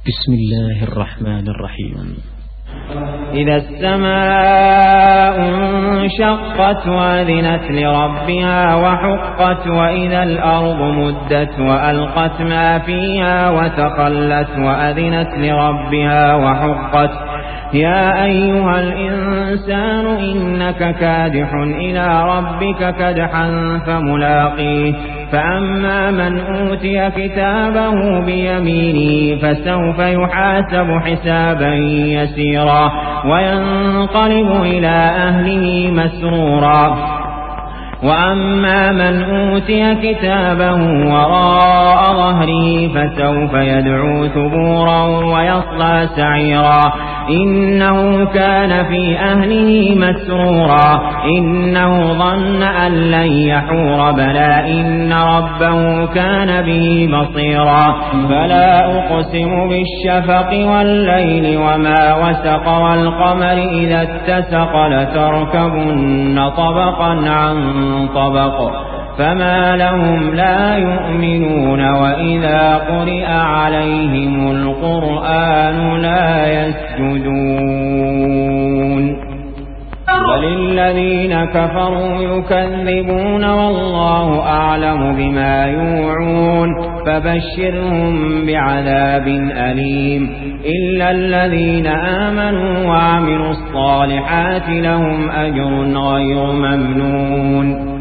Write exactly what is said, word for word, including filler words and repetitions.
بسم الله الرحمن الرحيم. إذا السماء انشقت وأذنت لربها وحقت وإذا الأرض مدت وألقت ما فيها وتخلت وأذنت لربها وحقت يا أيها الإنسان إنك كادح إلى ربك كدحا فملاقيه فأما من أوتي كتابه بيمينه فسوف يحاسب حسابا يسيرا وينقلب إلى أهله مسرورا وأما من أوتي كتابه وراء ظهره فسوف يدعو ثبورا ويصلى سعيرا إنه كان في أهله مسرورا إنه ظن أن لن يحور بلى إن ربه كان به بصيرا فلا أقسم بالشفق والليل وما وسق والقمر إذا اتسق لتركبن طبقا عن طبق فما لهم لا يؤمنون وإذا قرئ عليهم القرآن لا يسجدون بل الذين كفروا يكذبون والله أعلم بما يوعون فبشرهم بعذاب أليم إلا الذين آمنوا وعملوا الصالحات لهم أجر غير ممنون